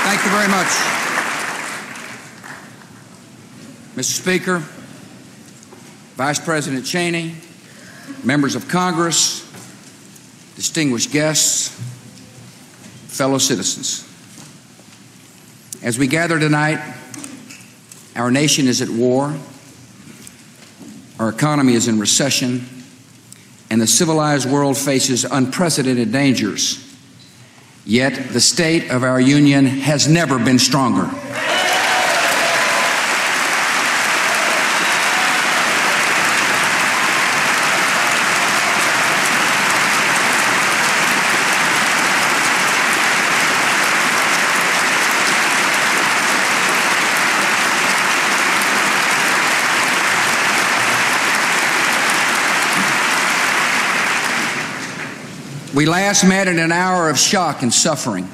Thank you very much. Mr. Speaker, Vice President Cheney, members of Congress, distinguished guests, fellow citizens. As we gather tonight, our nation is at war, our economy is in recession, and the civilized world faces unprecedented dangers. Yet the state of our union has never been stronger. We last met in an hour of shock and suffering.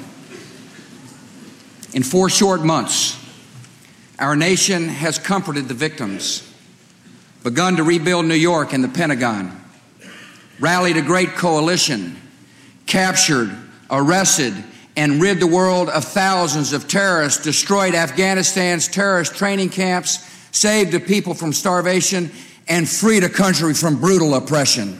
In 4 short months, our nation has comforted the victims, begun to rebuild New York and the Pentagon, rallied a great coalition, captured, arrested, and rid the world of thousands of terrorists, destroyed Afghanistan's terrorist training camps, saved the people from starvation, and freed a country from brutal oppression.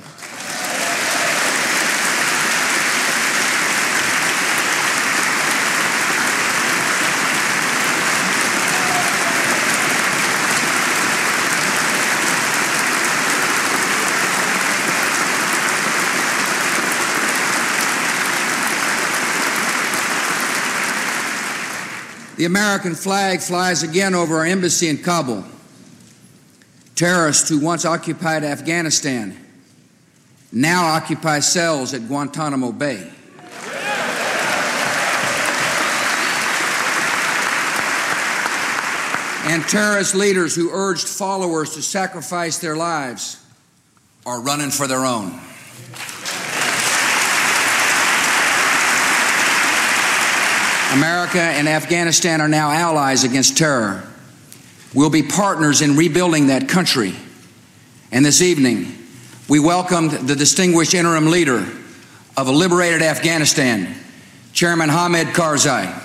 The American flag flies again over our embassy in Kabul. Terrorists who once occupied Afghanistan now occupy cells at Guantanamo Bay. And terrorist leaders who urged followers to sacrifice their lives are running for their own. America and Afghanistan are now allies against terror. We'll be partners in rebuilding that country. And this evening, we welcomed the distinguished interim leader of a liberated Afghanistan, Chairman Hamid Karzai.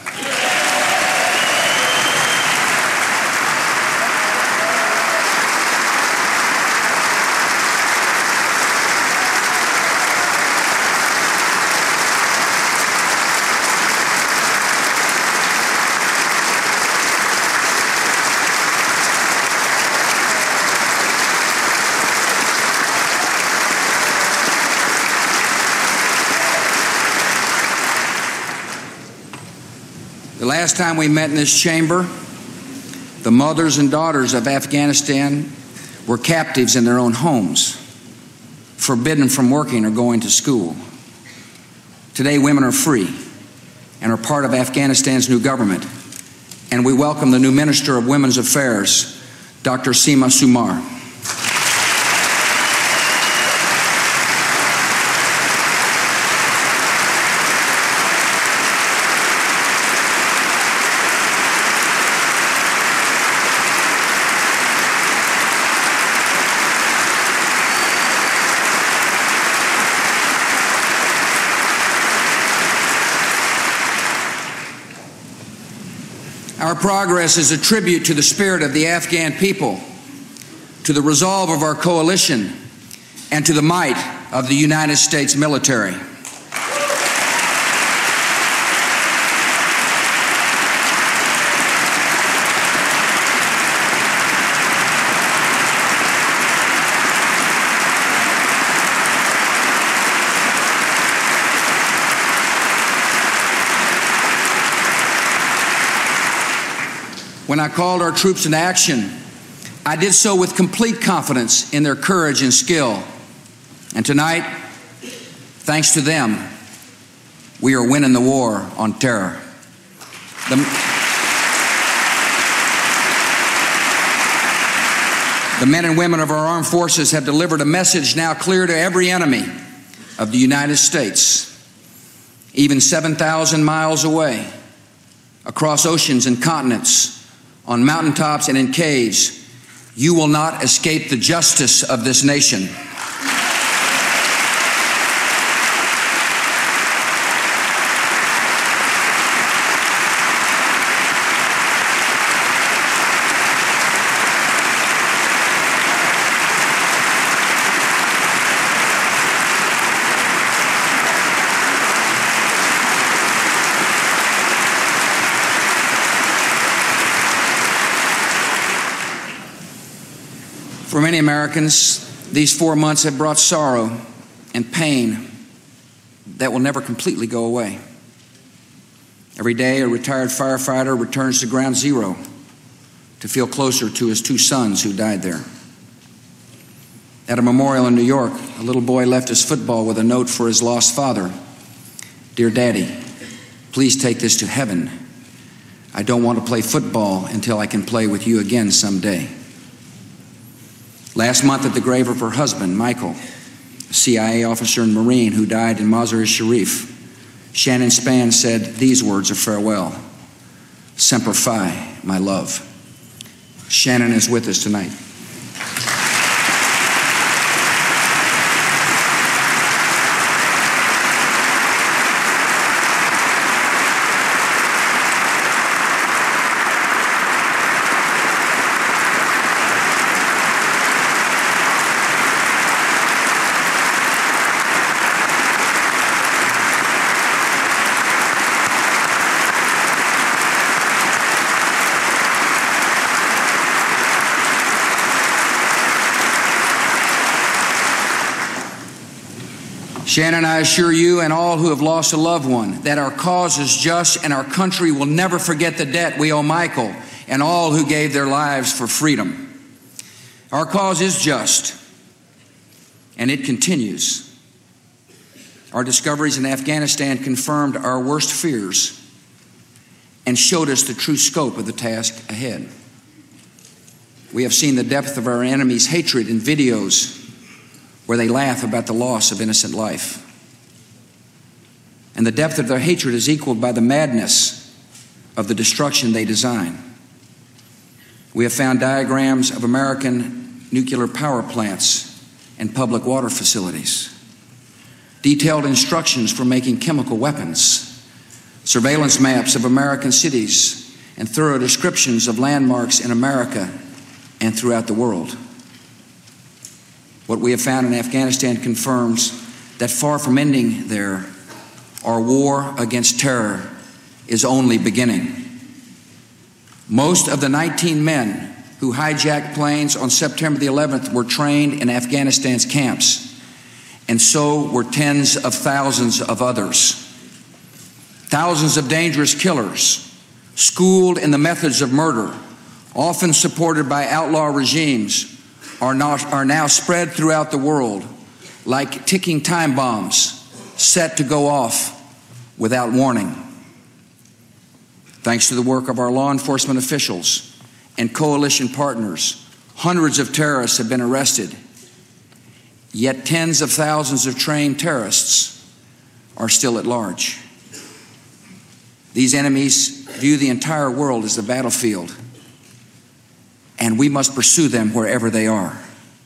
The last time we met in this chamber, the mothers and daughters of Afghanistan were captives in their own homes, forbidden from working or going to school. Today, women are free and are part of Afghanistan's new government, and we welcome the new Minister of Women's Affairs, Dr. Seema Sumar. Our progress is a tribute to the spirit of the Afghan people, to the resolve of our coalition, and to the might of the United States military. When I called our troops into action, I did so with complete confidence in their courage and skill. And tonight, thanks to them, we are winning the war on terror. The men and women of our armed forces have delivered a message now clear to every enemy of the United States, even 7,000 miles away, across oceans and continents, on mountaintops and in caves. You will not escape the justice of this nation. For many Americans, these 4 months have brought sorrow and pain that will never completely go away. Every day, a retired firefighter returns to ground zero to feel closer to his 2 sons who died there. At a memorial in New York, a little boy left his football with a note for his lost father. "Dear Daddy, please take this to heaven. I don't want to play football until I can play with you again someday." Last month, at the grave of her husband, Michael, a CIA officer and Marine who died in Mazar-e-Sharif, Shannon Spann said these words of farewell: "Semper Fi, my love." Shannon is with us tonight. Shannon, I assure you and all who have lost a loved one that our cause is just and our country will never forget the debt we owe Michael and all who gave their lives for freedom. Our cause is just, and it continues. Our discoveries in Afghanistan confirmed our worst fears and showed us the true scope of the task ahead. We have seen the depth of our enemies' hatred in videos where they laugh about the loss of innocent life. And the depth of their hatred is equaled by the madness of the destruction they design. We have found diagrams of American nuclear power plants and public water facilities, detailed instructions for making chemical weapons, surveillance maps of American cities, and thorough descriptions of landmarks in America and throughout the world. What we have found in Afghanistan confirms that far from ending there, our war against terror is only beginning. Most of the 19 men who hijacked planes on September the 11th were trained in Afghanistan's camps, and so were tens of thousands of others. Thousands of dangerous killers, schooled in the methods of murder, often supported by outlaw regimes, are now spread throughout the world like ticking time bombs set to go off without warning. Thanks to the work of our law enforcement officials and coalition partners, hundreds of terrorists have been arrested, yet tens of thousands of trained terrorists are still at large. These enemies view the entire world as the battlefield, and we must pursue them wherever they are.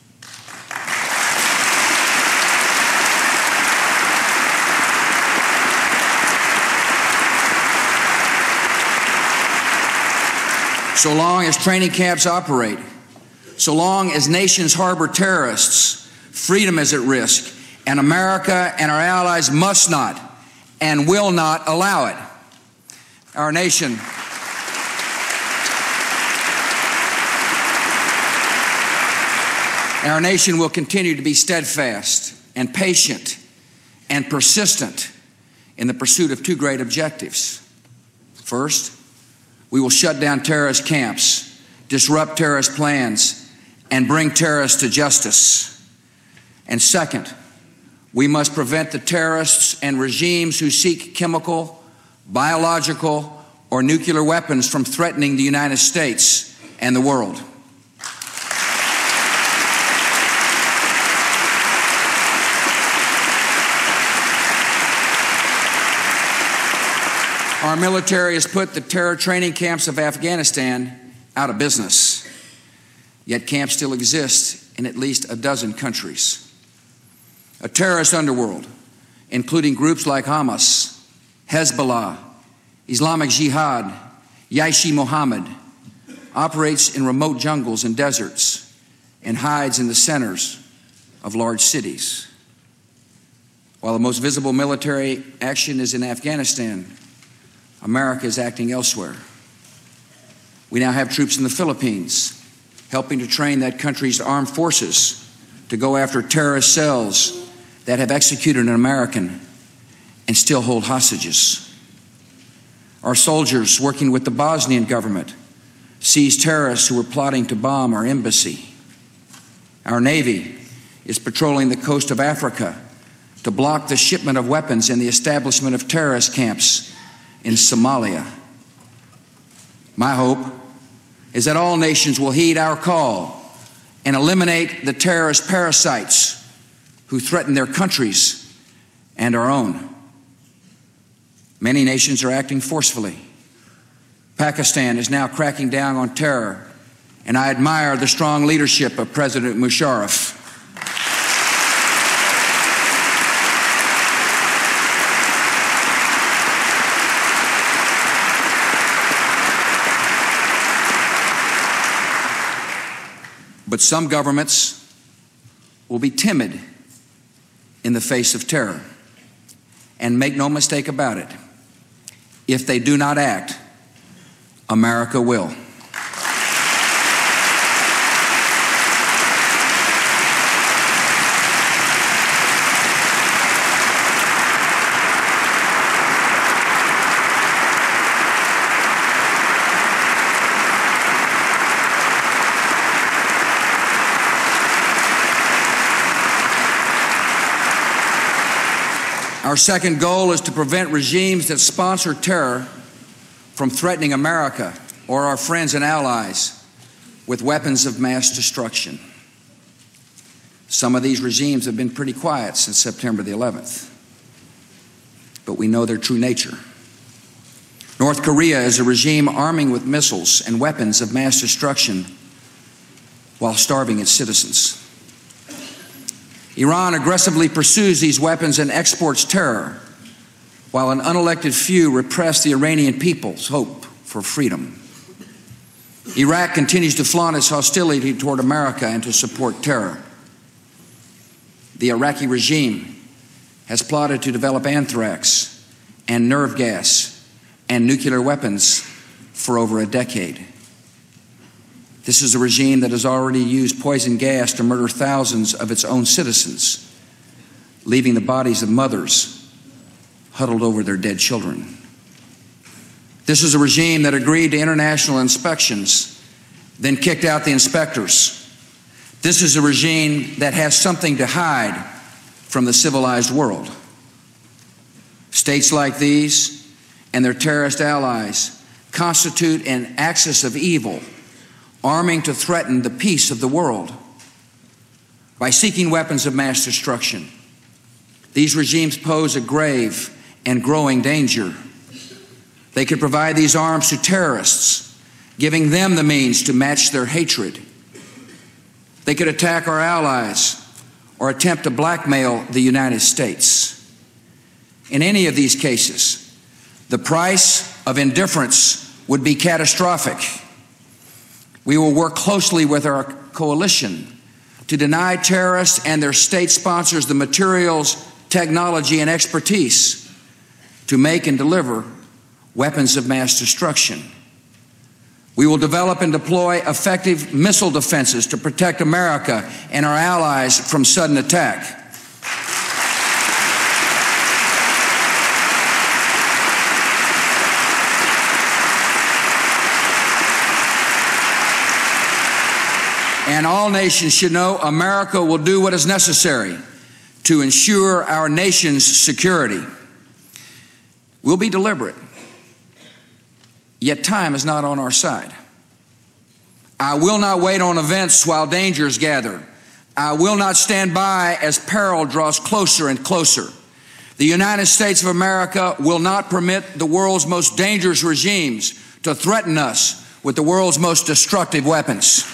So long as training camps operate, so long as nations harbor terrorists, freedom is at risk, and America and our allies must not and will not allow it. Our nation will continue to be steadfast and patient and persistent in the pursuit of 2 great objectives. First, we will shut down terrorist camps, disrupt terrorist plans, and bring terrorists to justice. And second, we must prevent the terrorists and regimes who seek chemical, biological, or nuclear weapons from threatening the United States and the world. Our military has put the terror training camps of Afghanistan out of business, yet camps still exist in at least a dozen countries. A terrorist underworld, including groups like Hamas, Hezbollah, Islamic Jihad, Jaish-e-Mohammed, operates in remote jungles and deserts and hides in the centers of large cities. While the most visible military action is in Afghanistan, America is acting elsewhere. We now have troops in the Philippines, helping to train that country's armed forces to go after terrorist cells that have executed an American and still hold hostages. Our soldiers, working with the Bosnian government, seized terrorists who were plotting to bomb our embassy. Our Navy is patrolling the coast of Africa to block the shipment of weapons and the establishment of terrorist camps in Somalia. My hope is that all nations will heed our call and eliminate the terrorist parasites who threaten their countries and our own. Many nations are acting forcefully. Pakistan is now cracking down on terror, and I admire the strong leadership of President Musharraf. But some governments will be timid in the face of terror. And make no mistake about it, if they do not act, America will. Our second goal is to prevent regimes that sponsor terror from threatening America or our friends and allies with weapons of mass destruction. Some of these regimes have been pretty quiet since September the 11th, but we know their true nature. North Korea is a regime arming with missiles and weapons of mass destruction while starving its citizens. Iran aggressively pursues these weapons and exports terror, while an unelected few repress the Iranian people's hope for freedom. Iraq continues to flaunt its hostility toward America and to support terror. The Iraqi regime has plotted to develop anthrax and nerve gas and nuclear weapons for over a decade. This is a regime that has already used poison gas to murder thousands of its own citizens, leaving the bodies of mothers huddled over their dead children. This is a regime that agreed to international inspections, then kicked out the inspectors. This is a regime that has something to hide from the civilized world. States like these and their terrorist allies constitute an axis of evil, arming to threaten the peace of the world. By seeking weapons of mass destruction, these regimes pose a grave and growing danger. They could provide these arms to terrorists, giving them the means to match their hatred. They could attack our allies or attempt to blackmail the United States. In any of these cases, the price of indifference would be catastrophic. We will work closely with our coalition to deny terrorists and their state sponsors the materials, technology, and expertise to make and deliver weapons of mass destruction. We will develop and deploy effective missile defenses to protect America and our allies from sudden attack. And all nations should know America will do what is necessary to ensure our nation's security. We'll be deliberate, yet time is not on our side. I will not wait on events while dangers gather. I will not stand by as peril draws closer and closer. The United States of America will not permit the world's most dangerous regimes to threaten us with the world's most destructive weapons.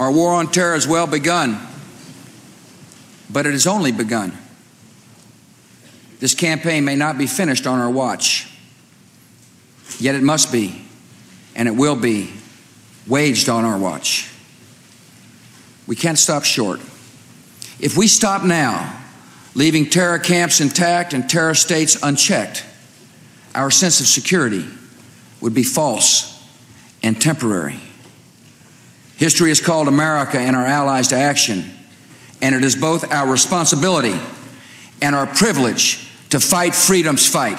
Our war on terror has well begun, but it has only begun. This campaign may not be finished on our watch, yet it must be, and it will be, waged on our watch. We can't stop short. If we stop now, leaving terror camps intact and terror states unchecked, our sense of security would be false and temporary. History has called America and our allies to action, and it is both our responsibility and our privilege to fight freedom's fight.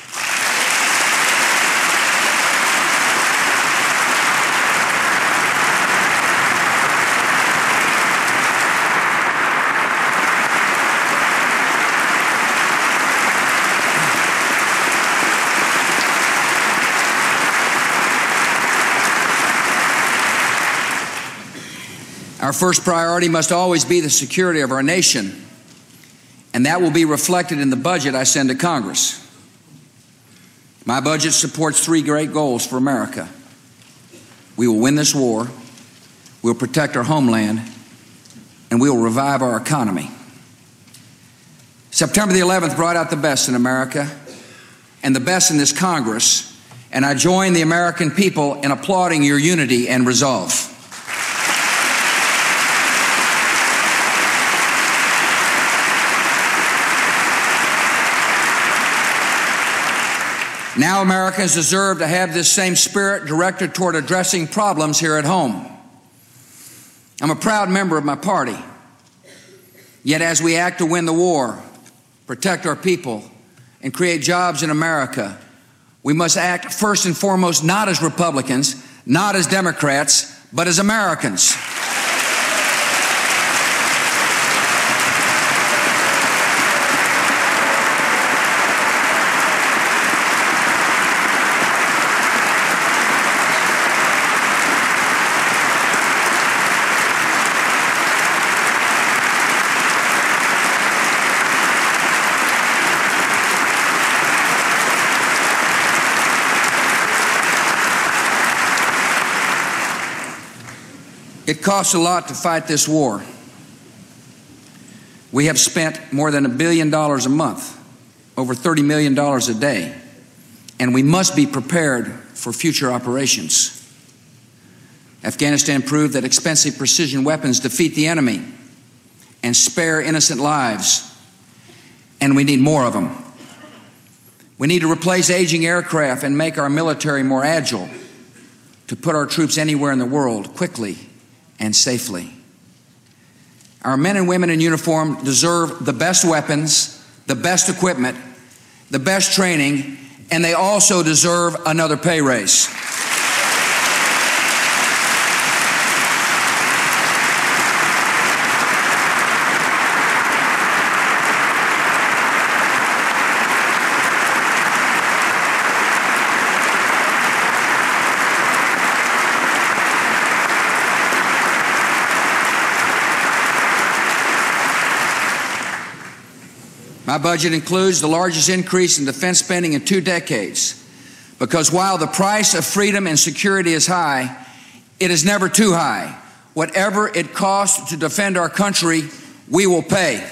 Our first priority must always be the security of our nation, and that will be reflected in the budget I send to Congress. My budget supports three great goals for America. We will win this war, we'll protect our homeland, and we will revive our economy. September the 11th brought out the best in America and the best in this Congress, and I join the American people in applauding your unity and resolve. Now Americans deserve to have this same spirit directed toward addressing problems here at home. I'm a proud member of my party. Yet as we act to win the war, protect our people, and create jobs in America, we must act first and foremost not as Republicans, not as Democrats, but as Americans. It costs a lot to fight this war. We have spent more than $1 billion a month, over $30 million a day, and we must be prepared for future operations. Afghanistan proved that expensive precision weapons defeat the enemy and spare innocent lives, and we need more of them. We need to replace aging aircraft and make our military more agile to put our troops anywhere in the world quickly and safely. Our men and women in uniform deserve the best weapons, the best equipment, the best training, and they also deserve another pay raise. My budget includes the largest increase in defense spending in 2 decades, because while the price of freedom and security is high, it is never too high. Whatever it costs to defend our country, we will pay.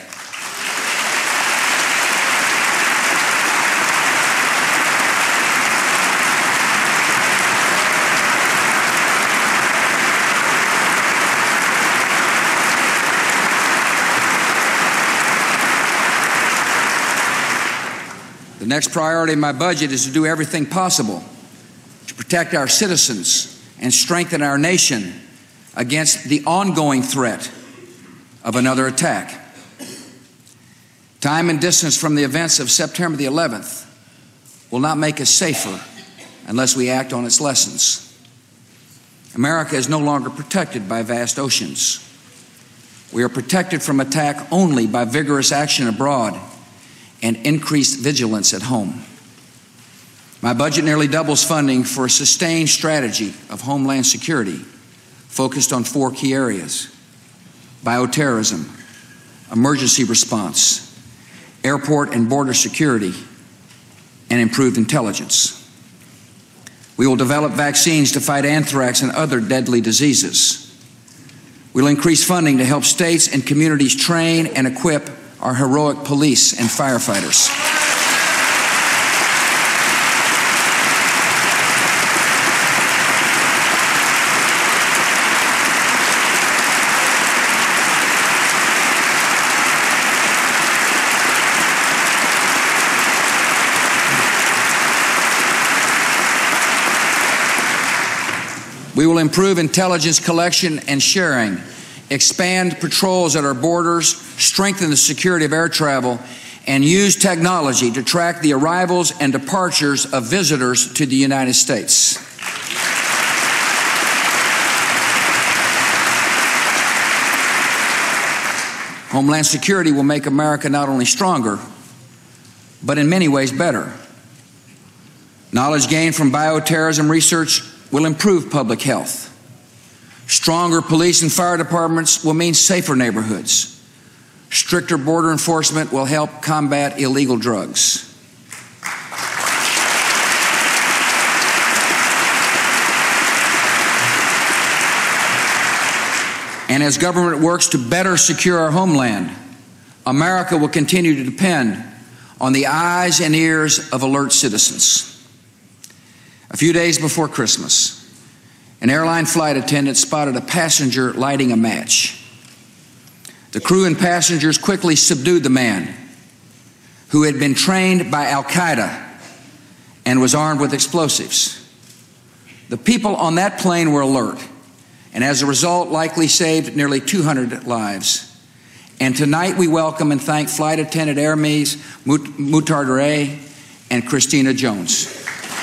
The next priority in my budget is to do everything possible to protect our citizens and strengthen our nation against the ongoing threat of another attack. Time and distance from the events of September the 11th will not make us safer unless we act on its lessons. America is no longer protected by vast oceans. We are protected from attack only by vigorous action abroad and increased vigilance at home. My budget nearly doubles funding for a sustained strategy of homeland security focused on 4 key areas: bioterrorism, emergency response, airport and border security, and improved intelligence. We will develop vaccines to fight anthrax and other deadly diseases. We'll increase funding to help states and communities train and equip our heroic police and firefighters. We will improve intelligence collection and sharing, expand patrols at our borders, strengthen the security of air travel, and use technology to track the arrivals and departures of visitors to the United States. Homeland Security will make America not only stronger, but in many ways better. Knowledge gained from bioterrorism research will improve public health. Stronger police and fire departments will mean safer neighborhoods. Stricter border enforcement will help combat illegal drugs. And as government works to better secure our homeland, America will continue to depend on the eyes and ears of alert citizens. A few days before Christmas, an airline flight attendant spotted a passenger lighting a match. The crew and passengers quickly subdued the man, who had been trained by Al-Qaeda and was armed with explosives. The people on that plane were alert, and as a result likely saved nearly 200 lives. And tonight we welcome and thank Flight Attendant Hermes Mutardere and Christina Jones.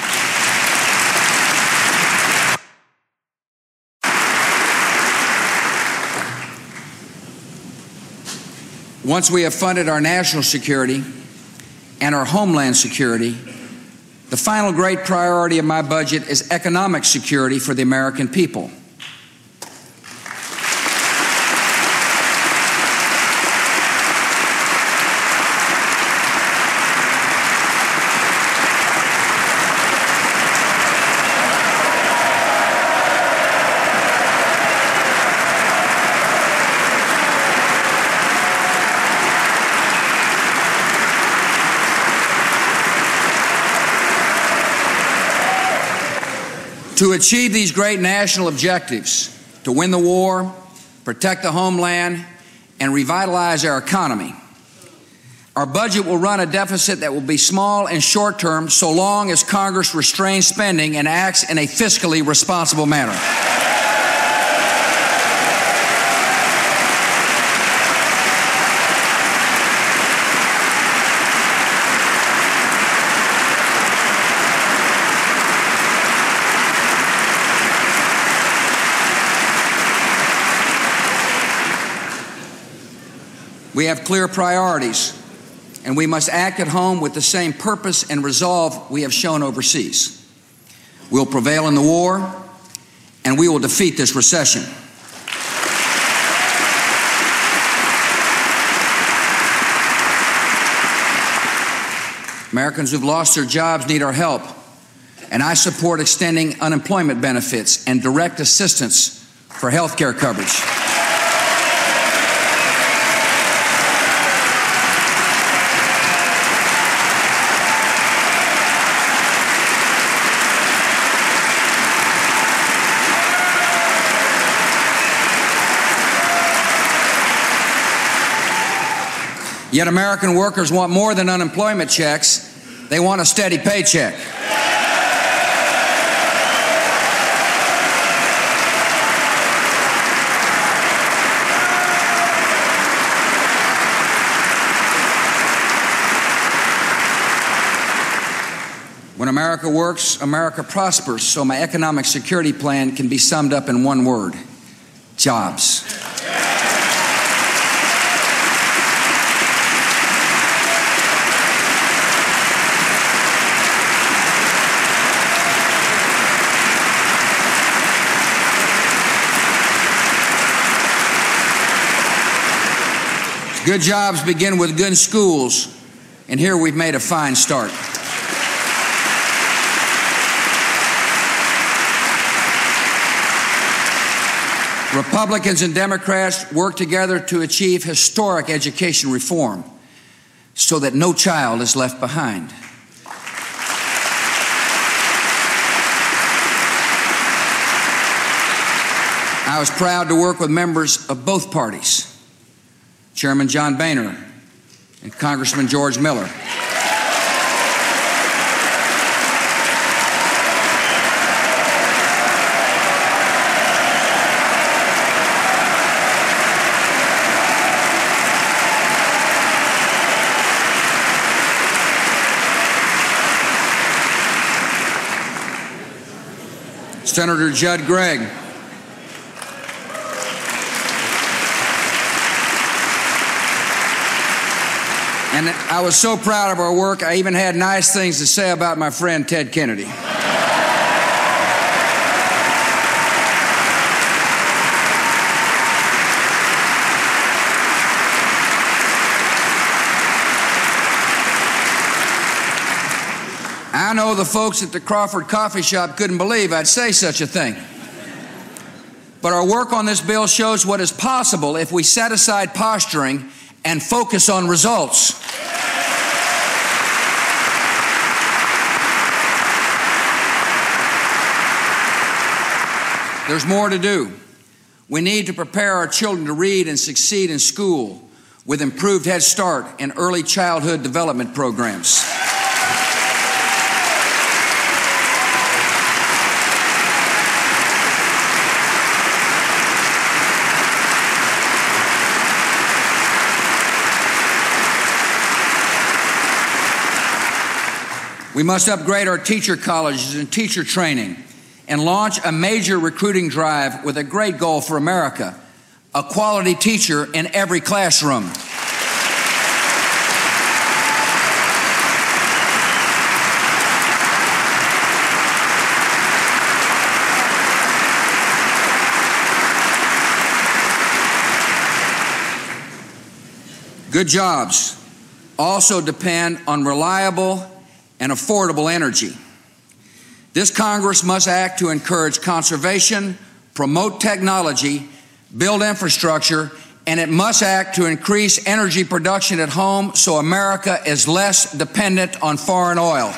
Once we have funded our national security and our homeland security, the final great priority of my budget is economic security for the American people. To achieve these great national objectives, to win the war, protect the homeland, and revitalize our economy, our budget will run a deficit that will be small and short-term so long as Congress restrains spending and acts in a fiscally responsible manner. We have clear priorities, and we must act at home with the same purpose and resolve we have shown overseas. We'll prevail in the war, and we will defeat this recession. Americans who've lost their jobs need our help, and I support extending unemployment benefits and direct assistance for health care coverage. Yet American workers want more than unemployment checks. They want a steady paycheck. When America works, America prospers. So my economic security plan can be summed up in one word: jobs. Good jobs begin with good schools, and here we've made a fine start. Republicans and Democrats worked together to achieve historic education reform so that no child is left behind. I was proud to work with members of both parties, Chairman John Boehner and Congressman George Miller. Senator Judd Gregg. And I was so proud of our work, I even had nice things to say about my friend Ted Kennedy. I know the folks at the Crawford Coffee Shop couldn't believe I'd say such a thing. But our work on this bill shows what is possible if we set aside posturing and focus on results. There's more to do. We need to prepare our children to read and succeed in school with improved Head Start and early childhood development programs. We must upgrade our teacher colleges and teacher training and launch a major recruiting drive with a great goal for America: a quality teacher in every classroom. Good jobs also depend on reliable and affordable energy. This Congress must act to encourage conservation, promote technology, build infrastructure, and it must act to increase energy production at home so America is less dependent on foreign oil.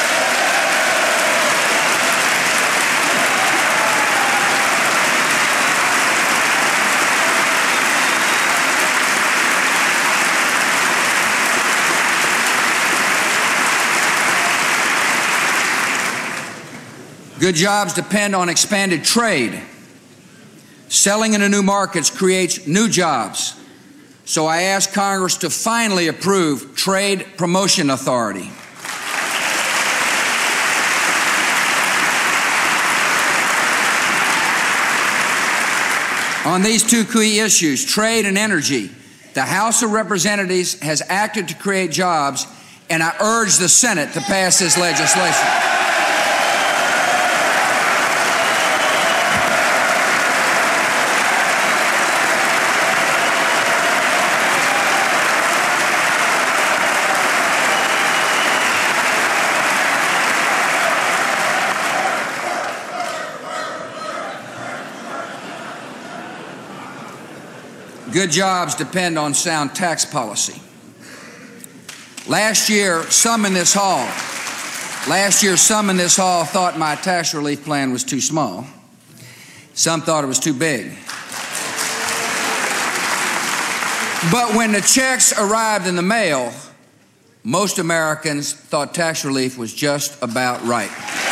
Good jobs depend on expanded trade. Selling into new markets creates new jobs. So I ask Congress to finally approve Trade Promotion Authority. On these two key issues, trade and energy, the House of Representatives has acted to create jobs, and I urge the Senate to pass this legislation. Good jobs depend on sound tax policy. Last year, some in this hall thought my tax relief plan was too small. Some thought it was too big. But when the checks arrived in the mail, most Americans thought tax relief was just about right.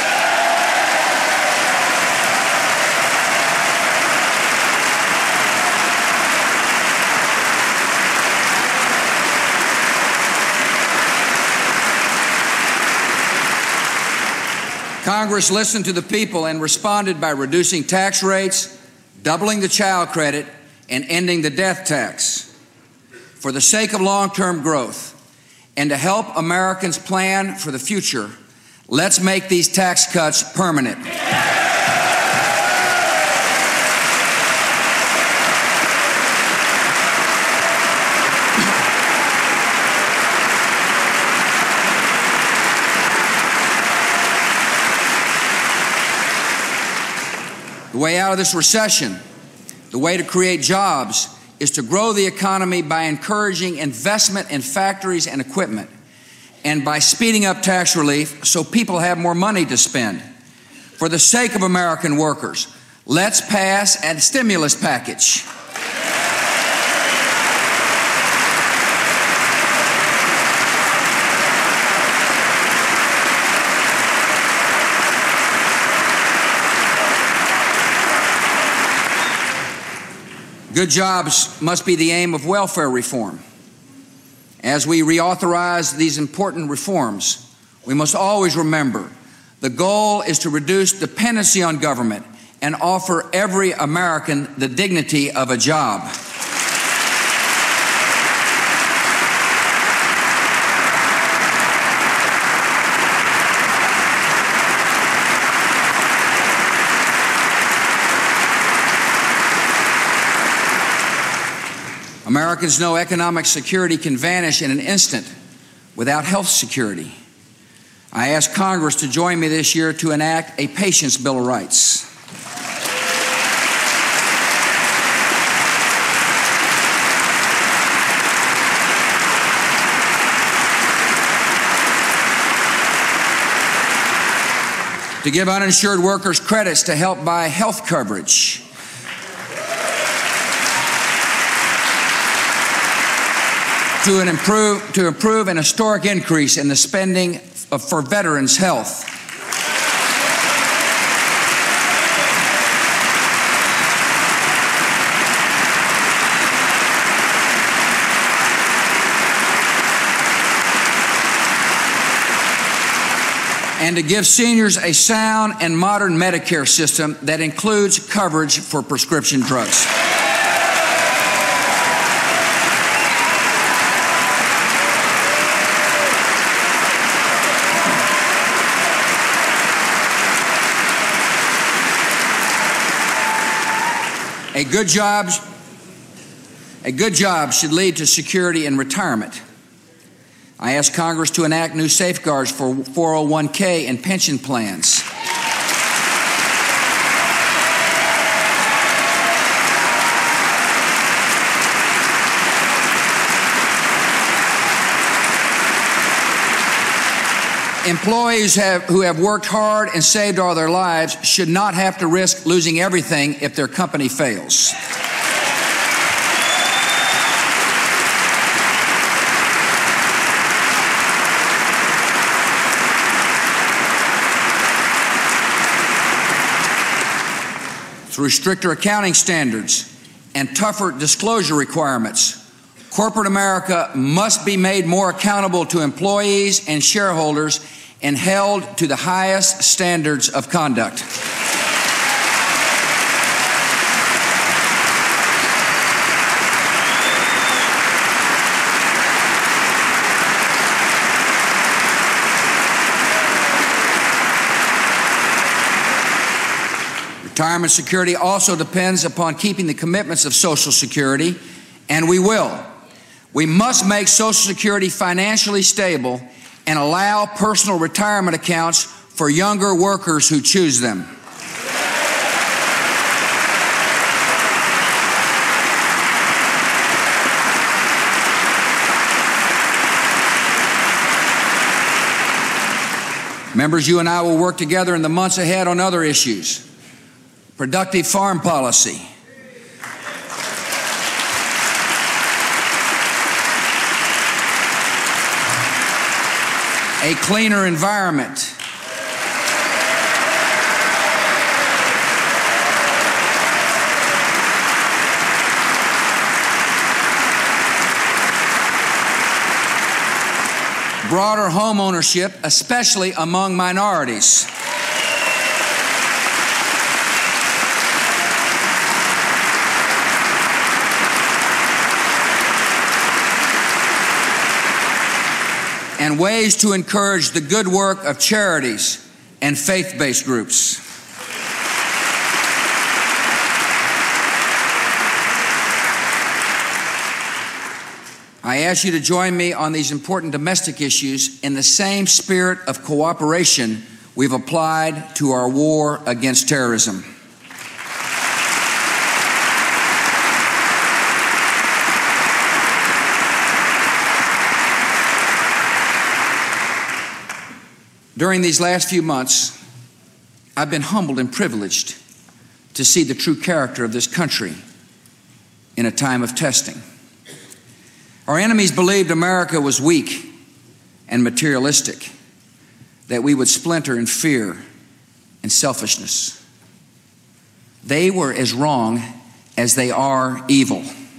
Congress listened to the people and responded by reducing tax rates, doubling the child credit, and ending the death tax. For the sake of long-term growth and to help Americans plan for the future, let's make these tax cuts permanent. The way out of this recession The way to create jobs is to grow the economy by encouraging investment in factories and equipment, and by speeding up tax relief so people have more money to spend. For the sake of American workers, let's pass a stimulus package. Good jobs must be the aim of welfare reform. As we reauthorize these important reforms, we must always remember the goal is to reduce dependency on government and offer every American the dignity of a job. Americans know economic security can vanish in an instant without health security. I ask Congress to join me this year to enact a Patients' Bill of Rights. To give uninsured workers credits to help buy health coverage. To improve an historic increase in the spending for veterans' health. And to give seniors a sound and modern Medicare system that includes coverage for prescription drugs. A good job should lead to security in retirement. I ask Congress to enact new safeguards for 401k and pension plans. Employees who have worked hard and saved all their lives should not have to risk losing everything if their company fails. Through stricter accounting standards and tougher disclosure requirements, corporate America must be made more accountable to employees and shareholders and held to the highest standards of conduct. Retirement security also depends upon keeping the commitments of Social Security, and we will. We must make Social Security financially stable and allow personal retirement accounts for younger workers who choose them. Members, you and I will work together in the months ahead on other issues. Productive farm policy. A cleaner environment. Broader home ownership, especially among minorities. And ways to encourage the good work of charities and faith-based groups. I ask you to join me on these important domestic issues in the same spirit of cooperation we've applied to our war against terrorism. During these last few months, I've been humbled and privileged to see the true character of this country in a time of testing. Our enemies believed America was weak and materialistic, that we would splinter in fear and selfishness. They were as wrong as they are evil.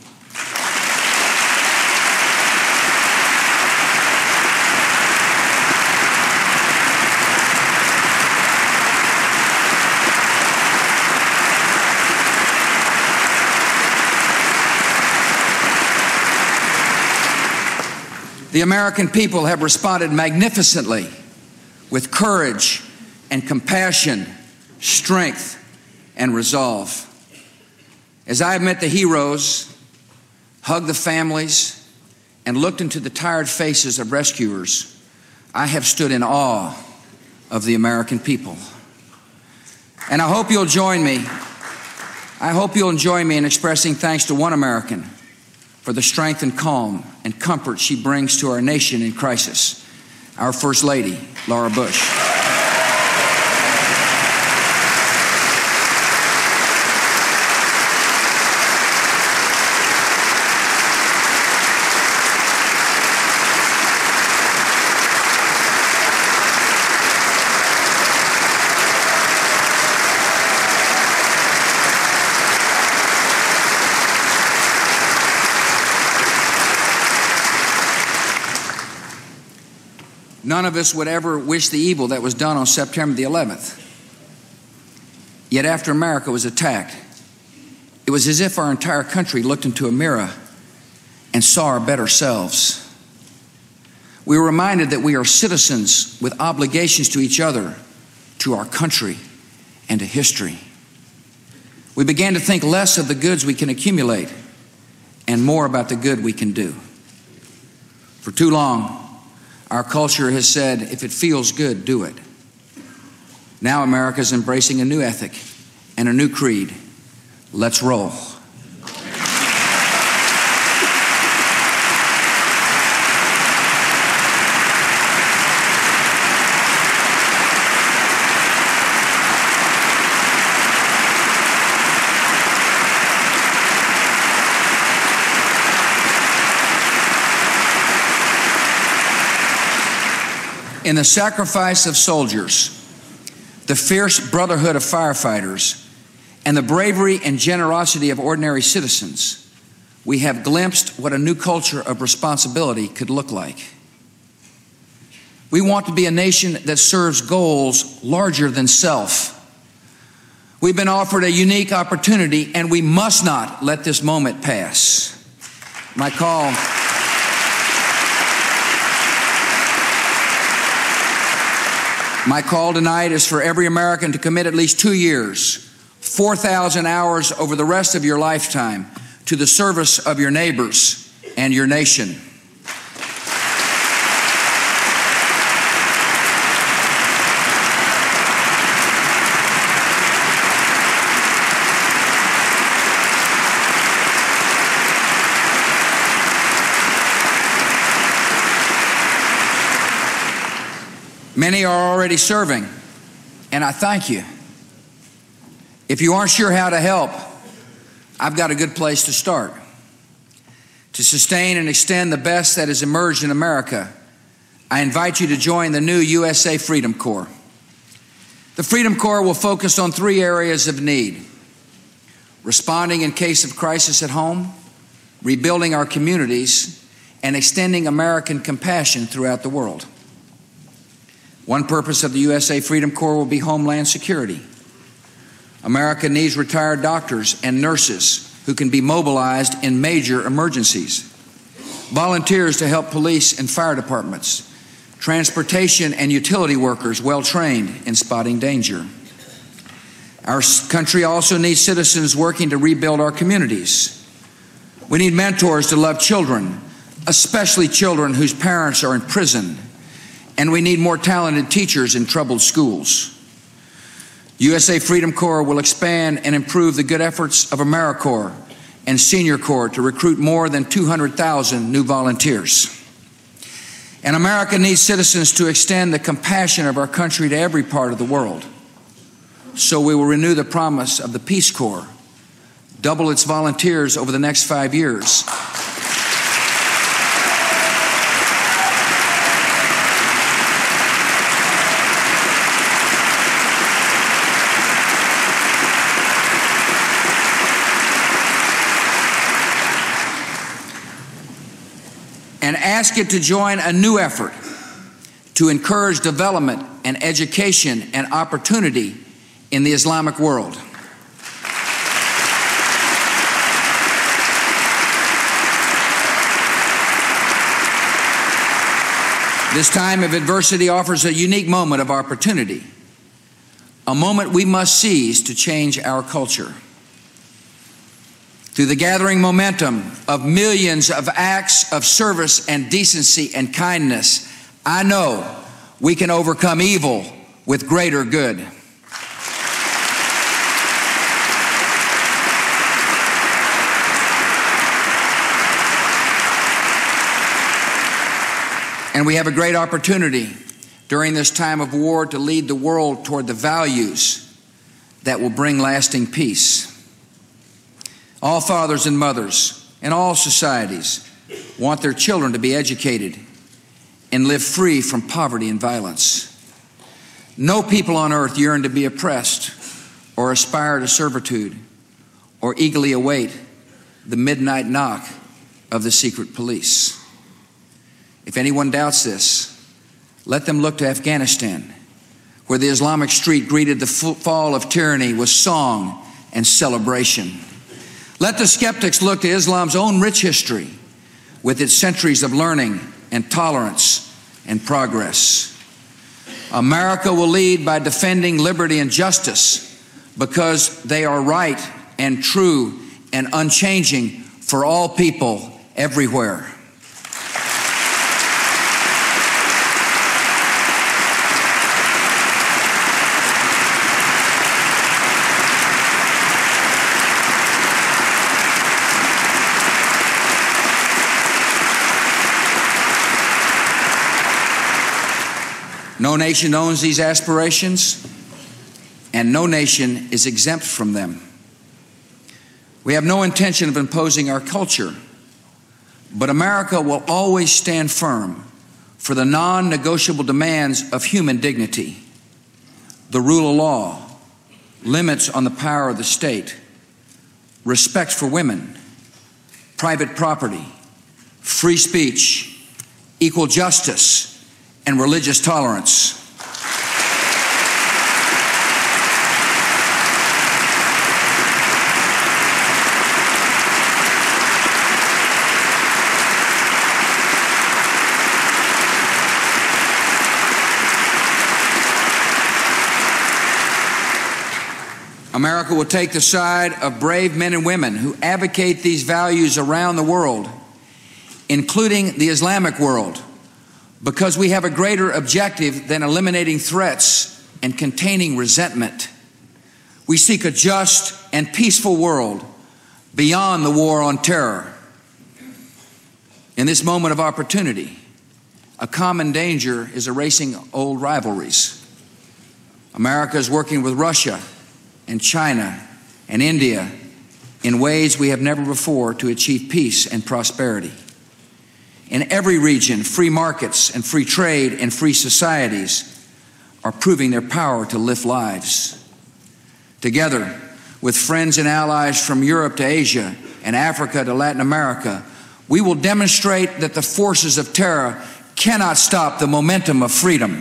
The American people have responded magnificently with courage and compassion, strength and resolve. As I have met the heroes, hugged the families, and looked into the tired faces of rescuers, I have stood in awe of the American people. And I hope you'll join me. I hope you'll join me in expressing thanks to one American for the strength and calm and comfort she brings to our nation in crisis, our First Lady, Laura Bush. None of us would ever wish the evil that was done on September the 11th. Yet after America was attacked, it was as if our entire country looked into a mirror and saw our better selves. We were reminded that we are citizens with obligations to each other, to our country, and to history. We began to think less of the goods we can accumulate and more about the good we can do. For too long, our culture has said, if it feels good, do it. Now America is embracing a new ethic and a new creed. Let's roll. In the sacrifice of soldiers, the fierce brotherhood of firefighters, and the bravery and generosity of ordinary citizens, we have glimpsed what a new culture of responsibility could look like. We want to be a nation that serves goals larger than self. We've been offered a unique opportunity, and we must not let this moment pass. My call tonight is for every American to commit at least 2 years, 4,000 hours over the rest of your lifetime, to the service of your neighbors and your nation. Many are already serving, and I thank you. If you aren't sure how to help, I've got a good place to start. To sustain and extend the best that has emerged in America, I invite you to join the new USA Freedom Corps. The Freedom Corps will focus on 3 areas of need: responding in case of crisis at home, rebuilding our communities, and extending American compassion throughout the world. One purpose of the USA Freedom Corps will be homeland security. America needs retired doctors and nurses who can be mobilized in major emergencies, volunteers to help police and fire departments, transportation and utility workers well-trained in spotting danger. Our country also needs citizens working to rebuild our communities. We need mentors to love children, especially children whose parents are in prison. And we need more talented teachers in troubled schools. USA Freedom Corps will expand and improve the good efforts of AmeriCorps and Senior Corps to recruit more than 200,000 new volunteers. And America needs citizens to extend the compassion of our country to every part of the world. So we will renew the promise of the Peace Corps, double its volunteers over the next 5 years. And ask it to join a new effort to encourage development and education and opportunity in the Islamic world. This time of adversity offers a unique moment of opportunity, a moment we must seize to change our culture. Through the gathering momentum of millions of acts of service and decency and kindness, I know we can overcome evil with greater good. And we have a great opportunity during this time of war to lead the world toward the values that will bring lasting peace. All fathers and mothers in all societies want their children to be educated and live free from poverty and violence. No people on earth yearn to be oppressed or aspire to servitude or eagerly await the midnight knock of the secret police. If anyone doubts this, let them look to Afghanistan, where the Islamic street greeted the fall of tyranny with song and celebration. Let the skeptics look to Islam's own rich history with its centuries of learning and tolerance and progress. America will lead by defending liberty and justice because they are right and true and unchanging for all people everywhere. No nation owns these aspirations, and no nation is exempt from them. We have no intention of imposing our culture, but America will always stand firm for the non-negotiable demands of human dignity, the rule of law, limits on the power of the state, respect for women, private property, free speech, equal justice, and religious tolerance. America will take the side of brave men and women who advocate these values around the world, including the Islamic world, because we have a greater objective than eliminating threats and containing resentment. We seek a just and peaceful world beyond the war on terror. In this moment of opportunity, a common danger is erasing old rivalries. America is working with Russia and China and India in ways we have never before to achieve peace and prosperity. In every region, free markets and free trade and free societies are proving their power to lift lives. Together with friends and allies from Europe to Asia and Africa to Latin America, we will demonstrate that the forces of terror cannot stop the momentum of freedom.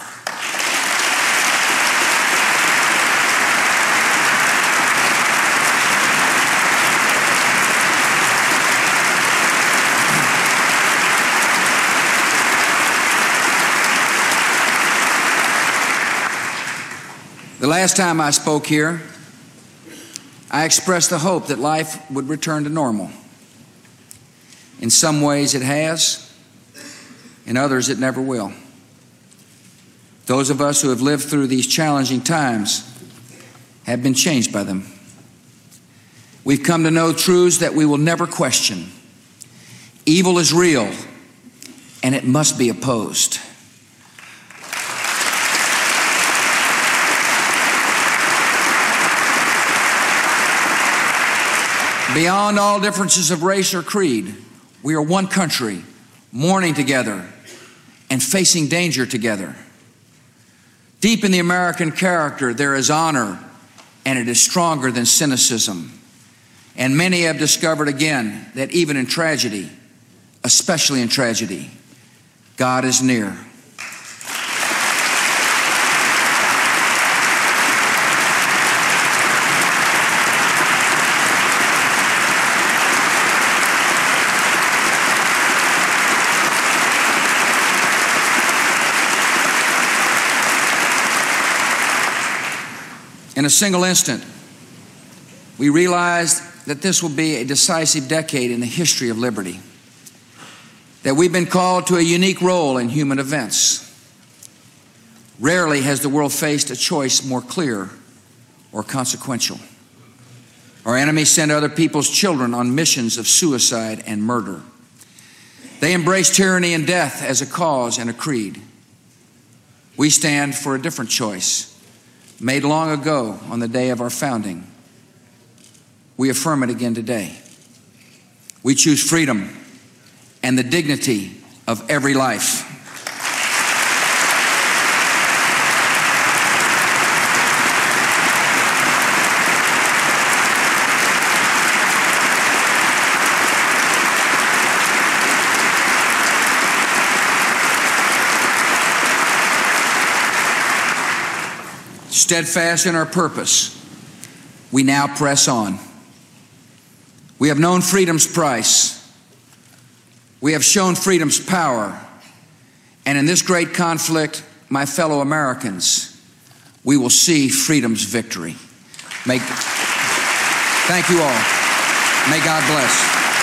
The last time I spoke here, I expressed the hope that life would return to normal. In some ways it has, in others it never will. Those of us who have lived through these challenging times have been changed by them. We've come to know truths that we will never question. Evil is real, and it must be opposed. Beyond all differences of race or creed, we are one country, mourning together and facing danger together. Deep in the American character, there is honor, and it is stronger than cynicism. And many have discovered again that even in tragedy, especially in tragedy, God is near. In a single instant, we realized that this will be a decisive decade in the history of liberty, that we've been called to a unique role in human events. Rarely has the world faced a choice more clear or consequential. Our enemies send other people's children on missions of suicide and murder. They embrace tyranny and death as a cause and a creed. We stand for a different choice, made long ago on the day of our founding. We affirm it again today. We choose freedom and the dignity of every life. Steadfast in our purpose, we now press on. We have known freedom's price. We have shown freedom's power. And in this great conflict, my fellow Americans, we will see freedom's victory. Thank you all. May God bless.